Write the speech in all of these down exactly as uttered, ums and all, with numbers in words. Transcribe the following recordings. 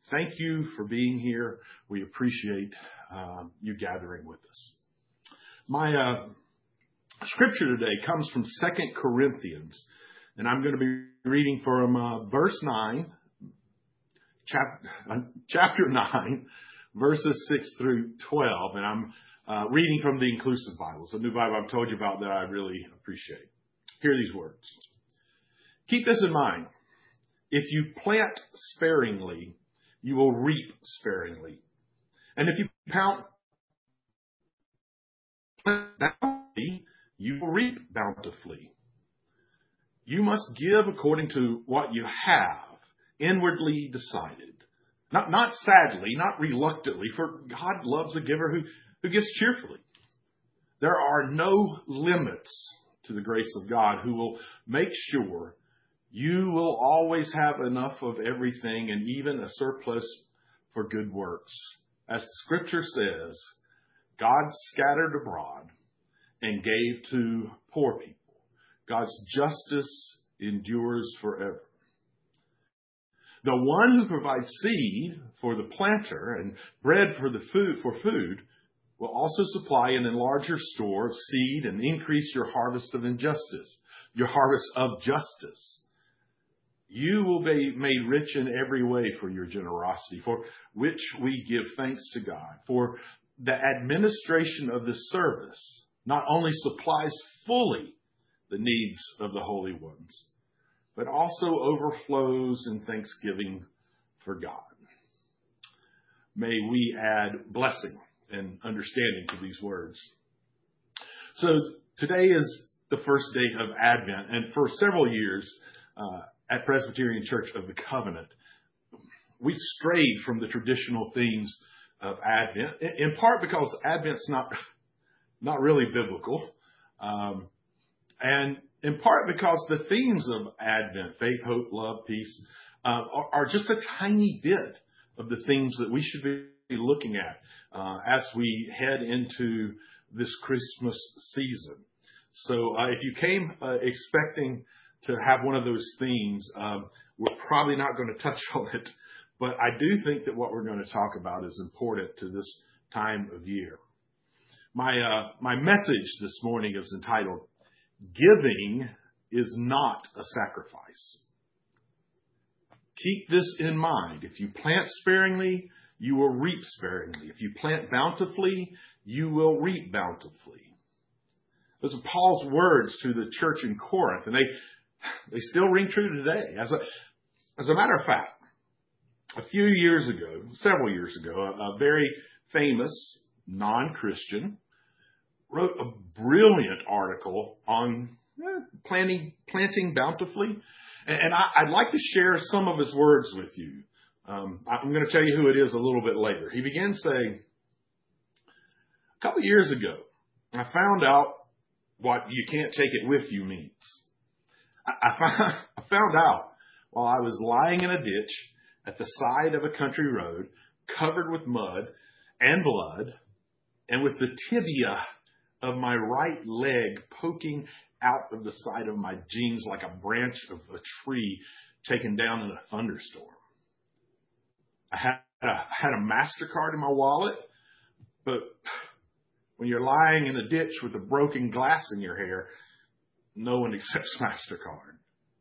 thank you for being here. We appreciate uh, you gathering with us. My uh, scripture today comes from Second Corinthians, and I'm going to be reading from uh, verse nine, chap- uh, chapter nine, verses six through twelve, and I'm uh, reading from the Inclusive Bible. It's a new Bible I've told you about that I really appreciate. Hear these words. Keep this in mind. If you plant sparingly, you will reap sparingly. And if you plant bountifully, you will reap bountifully. You must give according to what you have inwardly decided. Not, not sadly, not reluctantly, for God loves a giver who, who gives cheerfully. There are no limits to the grace of God, who will make sure you will always have enough of everything and even a surplus for good works. As the scripture says, God scattered abroad and gave to poor people. God's justice endures forever. The one who provides seed for the planter and bread for the food for food will also supply and enlarge your store of seed and increase your harvest of injustice, your harvest of justice. You will be made rich in every way for your generosity, for which we give thanks to God. For the administration of this service not only supplies fully the needs of the holy ones, but also overflows in thanksgiving for God. May we add blessing and understanding to these words. So today is the first day of Advent, and for several years, uh, at Presbyterian Church of the Covenant, we've strayed from the traditional themes of Advent, in part because Advent's not, not really biblical, um, and in part because the themes of Advent, faith, hope, love, peace, uh, are, are just a tiny bit of the themes that we should be looking at uh, as we head into this Christmas season. So uh, if you came uh, expecting to have one of those themes, um, we're probably not going to touch on it, but I do think that what we're going to talk about is important to this time of year. My uh, my message this morning is entitled, Giving is Not a Sacrifice. Keep this in mind. If you plant sparingly, you will reap sparingly. If you plant bountifully, you will reap bountifully. Those are Paul's words to the church in Corinth, and they They still ring true today. As a, as a matter of fact, a few years ago, several years ago, a, a very famous non-Christian wrote a brilliant article on eh, planting, planting bountifully. And, and I, I'd like to share some of his words with you. Um, I'm going to tell you who it is a little bit later. He began saying, a couple of years ago, I found out what you can't take it with you means. I found, I found out while I was lying in a ditch at the side of a country road, covered with mud and blood, and with the tibia of my right leg poking out of the side of my jeans like a branch of a tree taken down in a thunderstorm. I had a, I had a MasterCard in my wallet, but when you're lying in a ditch with a broken glass in your hair, no one accepts MasterCard.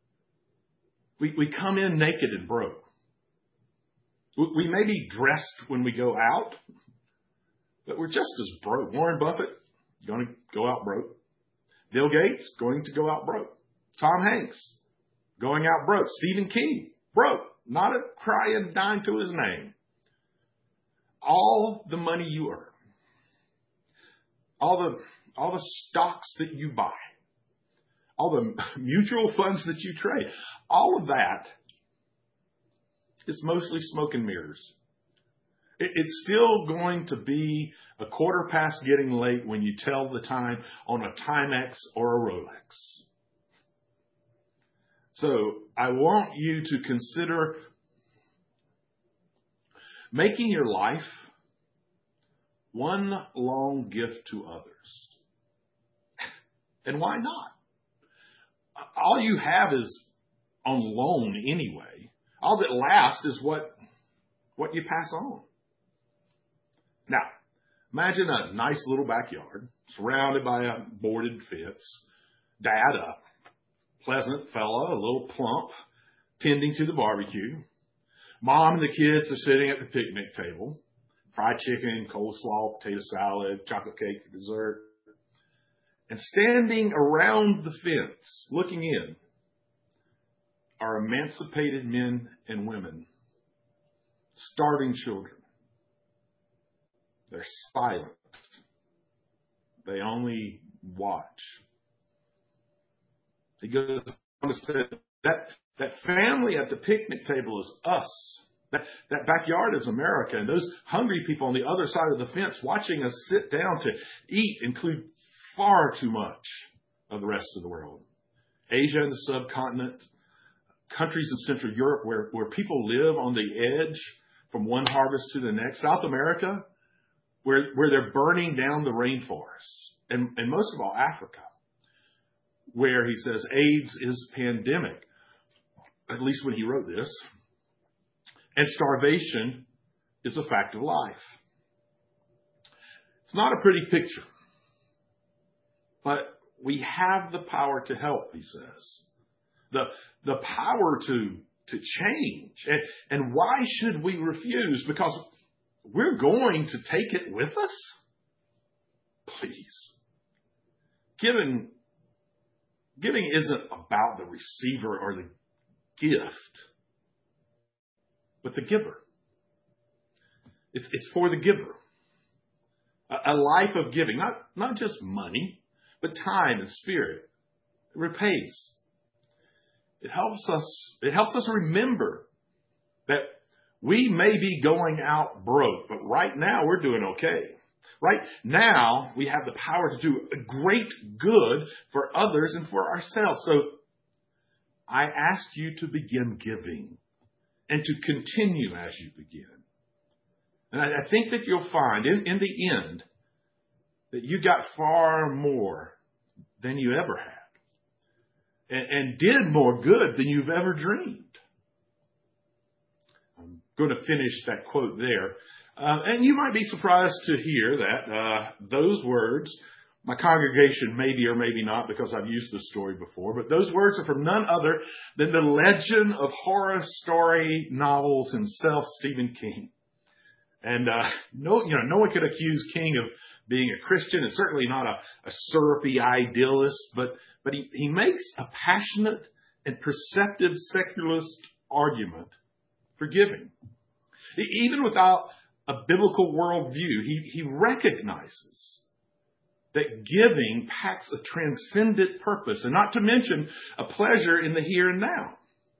We we come in naked and broke. We, we may be dressed when we go out, but we're just as broke. Warren Buffett, going to go out broke. Bill Gates, going to go out broke. Tom Hanks, going out broke. Stephen King, broke. Not a crying dime to his name. All the money you earn, all the all the stocks that you buy, all the mutual funds that you trade, all of that is mostly smoke and mirrors. It, it's still going to be a quarter past getting late when you tell the time on a Timex or a Rolex. So I want you to consider making your life one long gift to others. And why not? All you have is on loan anyway. All that lasts is what what you pass on. Now, imagine a nice little backyard surrounded by a boarded fence. Dad, a pleasant fellow, a little plump, tending to the barbecue. Mom and the kids are sitting at the picnic table. Fried chicken, coleslaw, potato salad, chocolate cake for dessert. And standing around the fence, looking in, are emancipated men and women, starving children. They're silent. They only watch. He goes on to say that that family at the picnic table is us. That, that backyard is America. And those hungry people on the other side of the fence watching us sit down to eat include far too much of the rest of the world. Asia and the subcontinent, countries in Central Europe where, where people live on the edge from one harvest to the next. South America, where, where they're burning down the rainforests. And, and most of all, Africa, where he says AIDS is pandemic, at least when he wrote this. And starvation is a fact of life. It's not a pretty picture, but we have the power to help, he says. The, the power to, to change. And, and why should we refuse? Because we're going to take it with us? Please. Giving, giving isn't about the receiver or the gift, but the giver. It's, it's for the giver. A, a life of giving, not, not just money, but time and spirit. It repays. It helps us, it helps us remember that we may be going out broke, but right now we're doing okay. Right now we have the power to do a great good for others and for ourselves. So I ask you to begin giving and to continue as you begin. And I, I think that you'll find in, in the end that you got far more than you ever had and, and did more good than you've ever dreamed. I'm going to finish that quote there. Uh, and you might be surprised to hear that uh, those words, my congregation maybe or maybe not, because I've used this story before, but those words are from none other than the legend of horror story novels himself, Stephen King. And uh, no, you know, no one could accuse King of being a Christian, and certainly not a, a syrupy idealist, but but he, he makes a passionate and perceptive secularist argument for giving. Even without a biblical worldview, he, he recognizes that giving packs a transcendent purpose, and not to mention a pleasure in the here and now.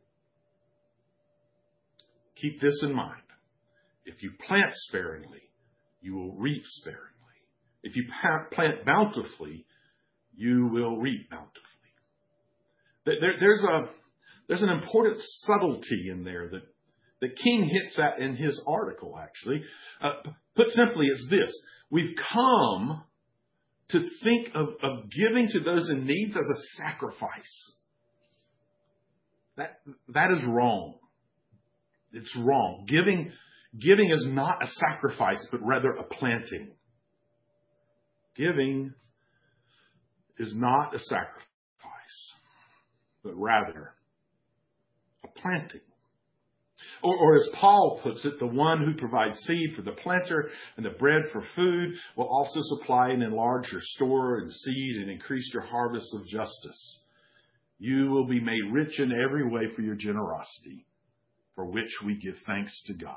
Keep this in mind. If you plant sparingly, you will reap sparingly. If you plant bountifully, you will reap bountifully. There, there's a there's an important subtlety in there that, that King hits at in his article, actually. Uh, put simply, it's this. We've come to think of, of giving to those in need as a sacrifice. That, that is wrong. It's wrong. Giving, giving is not a sacrifice, but rather a planting. Giving is not a sacrifice, but rather a planting. Or, or as Paul puts it, the one who provides seed for the planter and the bread for food will also supply and enlarge your store and seed and increase your harvest of justice. You will be made rich in every way for your generosity, for which we give thanks to God.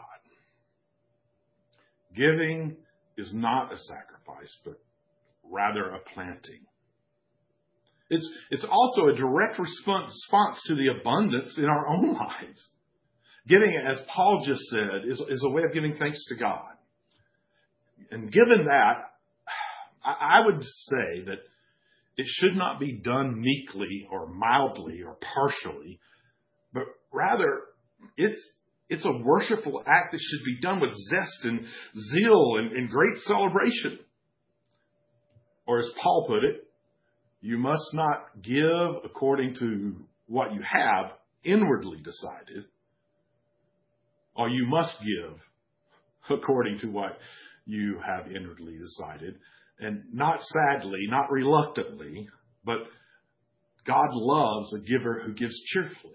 Giving is not a sacrifice, but rather a planting. It's, it's also a direct response, response to the abundance in our own lives. Giving, as Paul just said, is, is a way of giving thanks to God. And given that, I, I would say that it should not be done meekly or mildly or partially, but rather it's it's a worshipful act that should be done with zest and zeal and, and great celebration. Or as Paul put it, you must not give according to what you have inwardly decided, or you must give according to what you have inwardly decided. And not sadly, not reluctantly, but God loves a giver who gives cheerfully.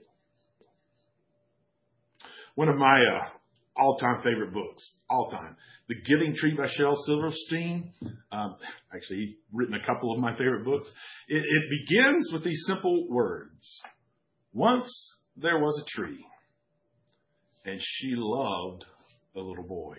One of my uh, all-time favorite books, all-time, The Giving Tree by Shel Silverstein. Um, actually, he's written a couple of my favorite books. It, it begins with these simple words. Once there was a tree, and she loved a little boy.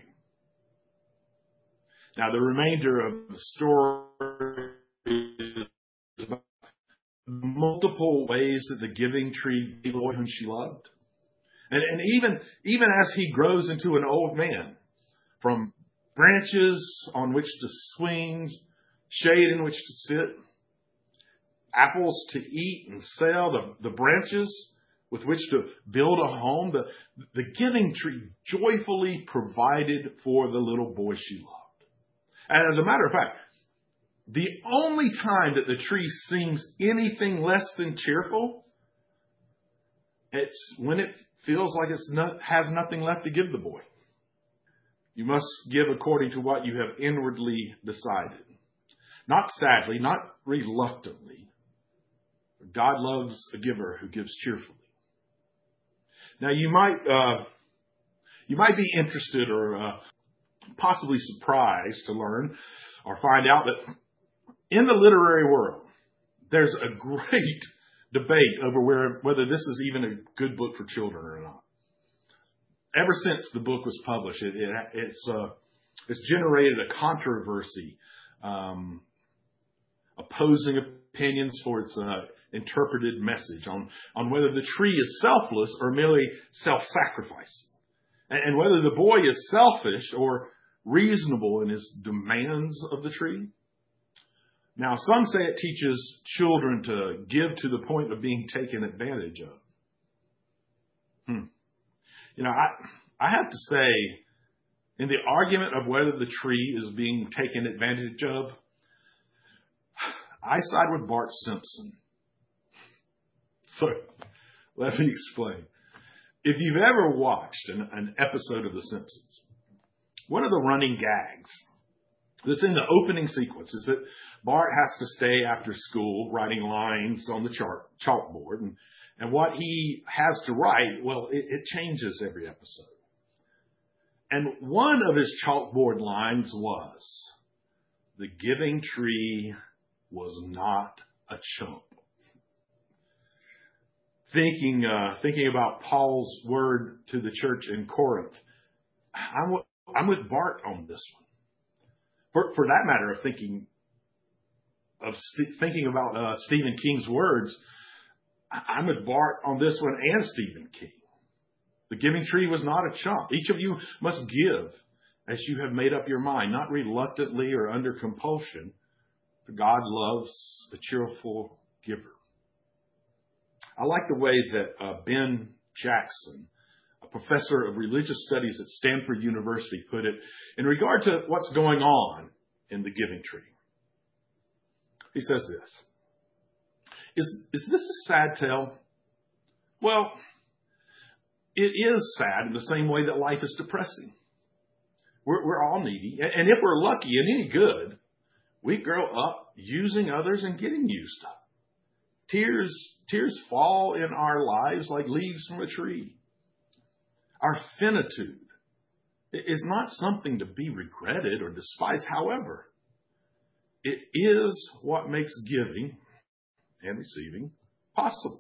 Now, the remainder of the story is about multiple ways that the giving tree gave the boy whom she loved. And, and even, even as he grows into an old man, from branches on which to swing, shade in which to sit, apples to eat and sell, the, the branches with which to build a home, the, the giving tree joyfully provided for the little boy she loved. And as a matter of fact, the only time that the tree seems anything less than cheerful, it's when it feels like it not, has nothing left to give the boy. You must give according to what you have inwardly decided. Not sadly, not reluctantly. God loves a giver who gives cheerfully. Now you might uh, you might be interested or uh, possibly surprised to learn or find out that in the literary world, there's a great debate over where, whether this is even a good book for children or not. Ever since the book was published, it, it, it's uh, it's generated a controversy, um, opposing opinions for its uh, interpreted message on, on whether the tree is selfless or merely self-sacrificing, and, and whether the boy is selfish or reasonable in his demands of the tree. Now, some say it teaches children to give to the point of being taken advantage of. Hmm. You know, I I have to say, in the argument of whether the tree is being taken advantage of, I side with Bart Simpson. So, let me explain. If you've ever watched an, an episode of The Simpsons, one of the running gags that's in the opening sequence is that Bart has to stay after school writing lines on the chart, chalkboard. And, and what he has to write, well, it, it changes every episode. And one of his chalkboard lines was, "The giving tree was not a chump." Thinking, uh, thinking about Paul's word to the church in Corinth, I'm, I'm with Bart on this one. For, for that matter of thinking of st- thinking about uh, Stephen King's words, I'm with Bart on this one and Stephen King. The giving tree was not a chump. Each of you must give as you have made up your mind, not reluctantly or under compulsion, for God loves a cheerful giver. I like the way that uh, Ben Jackson, a professor of religious studies at Stanford University, put it in regard to what's going on in the giving tree. He says this, is, is this a sad tale? Well, it is sad in the same way that life is depressing. We're, we're all needy. And if we're lucky and any good, we grow up using others and getting used up. Tears, tears fall in our lives like leaves from a tree. Our finitude is not something to be regretted or despised. However, it is what makes giving and receiving possible.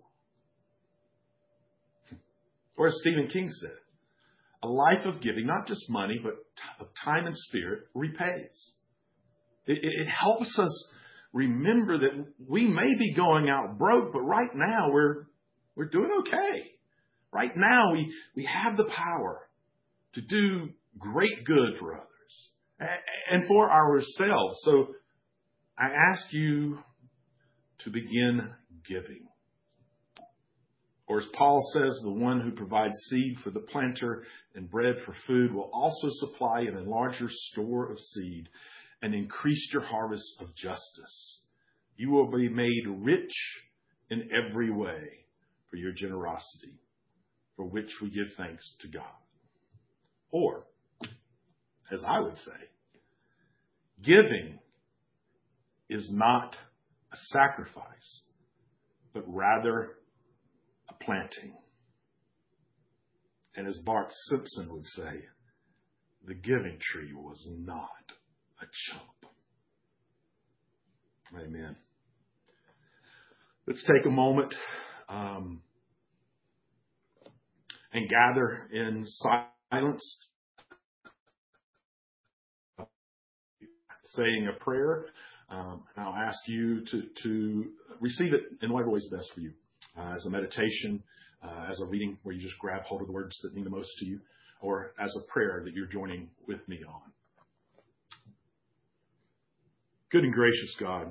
Or as Stephen King said, a life of giving, not just money, but of time and spirit, repays. It, it helps us remember that we may be going out broke, but right now we're we're doing okay. Right now we, we have the power to do great good for others and for ourselves. So I ask you to begin giving. Or as Paul says, the one who provides seed for the planter and bread for food will also supply and enlarge your store of seed and increase your harvest of justice. You will be made rich in every way for your generosity, for which we give thanks to God. Or, as I would say. Giving is not a sacrifice, but rather a planting. And as Bart Simpson would say, the giving tree was not a chump. Amen. Let's take a moment um, and gather in silence, saying a prayer. Um, and I'll ask you to, to receive it in whatever way is best for you, uh, as a meditation, uh, as a reading where you just grab hold of the words that mean the most to you, or as a prayer that you're joining with me on. Good and gracious God,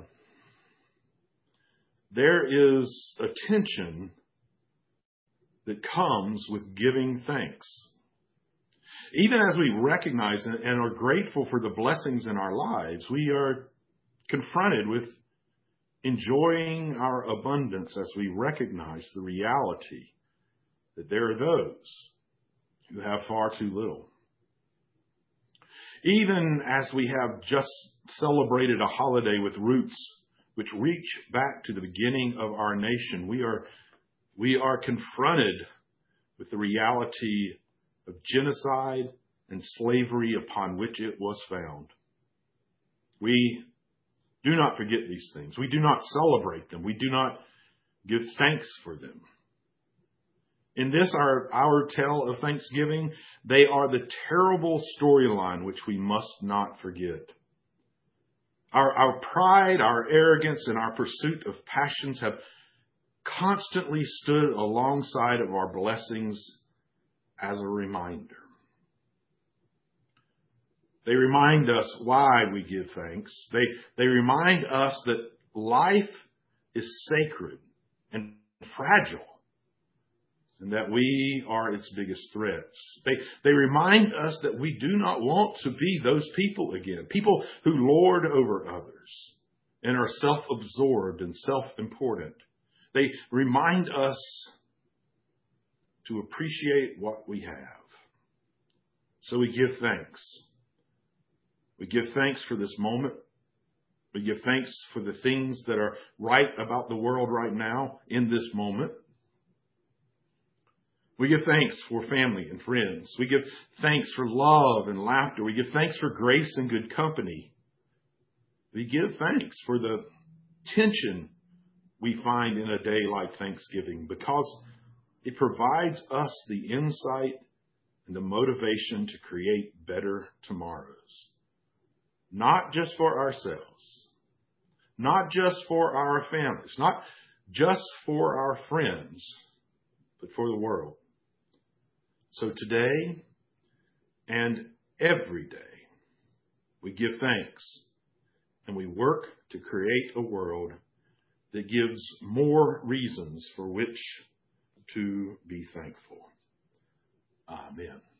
there is a tension that comes with giving thanks. Even as we recognize and are grateful for the blessings in our lives, we are confronted with enjoying our abundance as we recognize the reality that there are those who have far too little. Even as we have just celebrated a holiday with roots which reach back to the beginning of our nation, we are, we are confronted with the reality of genocide and slavery upon which it was found. We do not forget these things. We do not celebrate them. We do not give thanks for them. In this, our, our tale of Thanksgiving, they are the terrible storyline which we must not forget. Our, our pride, our arrogance, and our pursuit of passions have constantly stood alongside of our blessings as a reminder. They remind us why we give thanks. They, they remind us that life is sacred and fragile, and that we are its biggest threats. They, they remind us that we do not want to be those people again, people who lord over others and are self-absorbed and self-important. They remind us to appreciate what we have. So we give thanks. We give thanks for this moment. We give thanks for the things that are right about the world right now in this moment. We give thanks for family and friends. We give thanks for love and laughter. We give thanks for grace and good company. We give thanks for the tension we find in a day like Thanksgiving, because it provides us the insight and the motivation to create better tomorrows. Not just for ourselves, not just for our families, not just for our friends, but for the world. So today and every day, we give thanks and we work to create a world that gives more reasons for which to be thankful. Amen.